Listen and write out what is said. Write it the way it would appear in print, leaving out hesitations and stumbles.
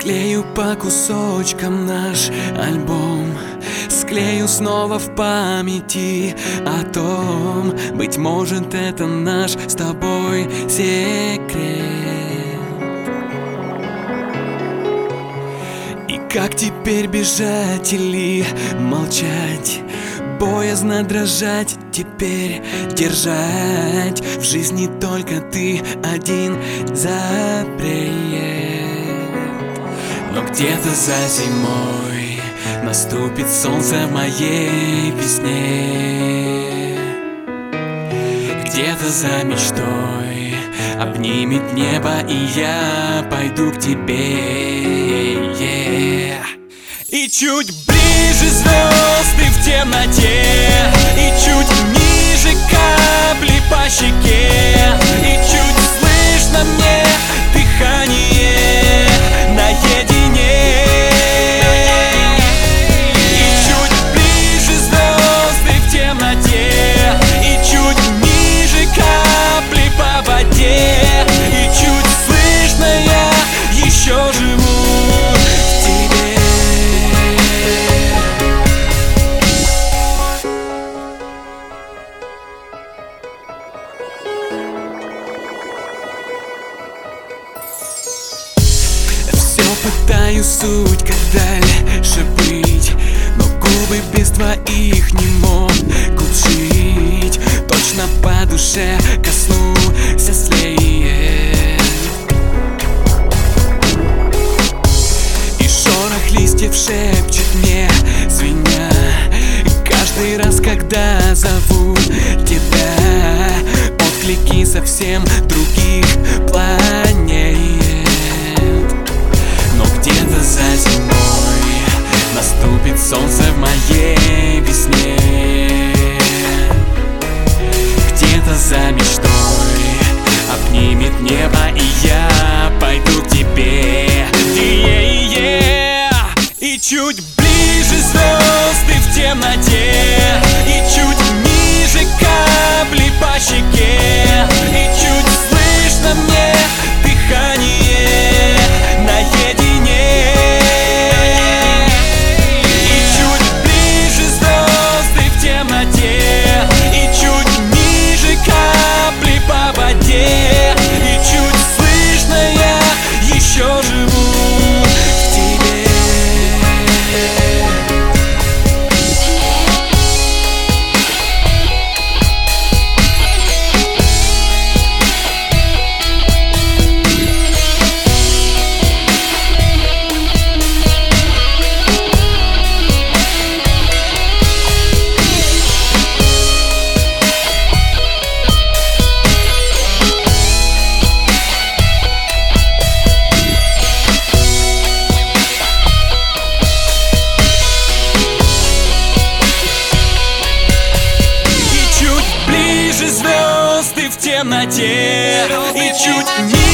Склею по кусочкам наш альбом, склею снова в памяти о том, быть может, это наш с тобой секрет. И как теперь бежать или молчать? Боязно дрожать, теперь держать в жизни только ты один запрет. Но где-то за зимой наступит солнце в моей весне. Где-то за мечтой обнимет небо, и я пойду к тебе. И чуть ближе звезды в темноте, и чуть ниже капли по щеке, и чуть слышно мне дыхание наедине. И чуть ближе звезды в темноте, и чуть ниже капли по воде, и чуть слышно я еще живу. Пытаюсь суть, как дальше быть, но губы без твоих не могут жить. Точно по душе коснулся след, и шорох листьев шепчет мне, звеня, каждый раз, когда зову тебя. Отклики совсем других планет. Где-то за зимой наступит солнце в моей весне. Где-то за мечтой обнимет небо, и я пойду к тебе. И чуть ближе звезды в темноте, и чуть ниже капли по щеке, и чуть слышно мне дыхание наедине. В темноте, и чуть ниже